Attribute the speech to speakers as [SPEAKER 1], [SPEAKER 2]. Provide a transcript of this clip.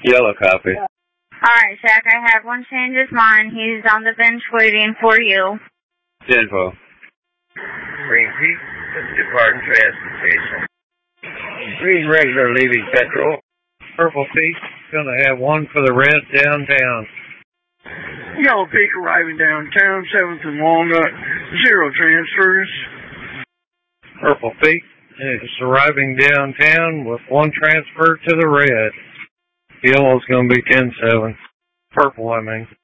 [SPEAKER 1] Yellow copy.
[SPEAKER 2] Alright, Shaq, I have one change his mind. He's on the bench waiting for you.
[SPEAKER 1] 10-4.
[SPEAKER 3] Green Peak, departing transportation. Green regular leaving Petrol.
[SPEAKER 4] Purple Peak, gonna have one for the red downtown.
[SPEAKER 5] Yellow Peak arriving downtown, 7th and Walnut, 0 transfers.
[SPEAKER 4] Purple Peak is arriving downtown with 1 transfer to the red. Yellow's gonna be 10-7. Purple, I mean.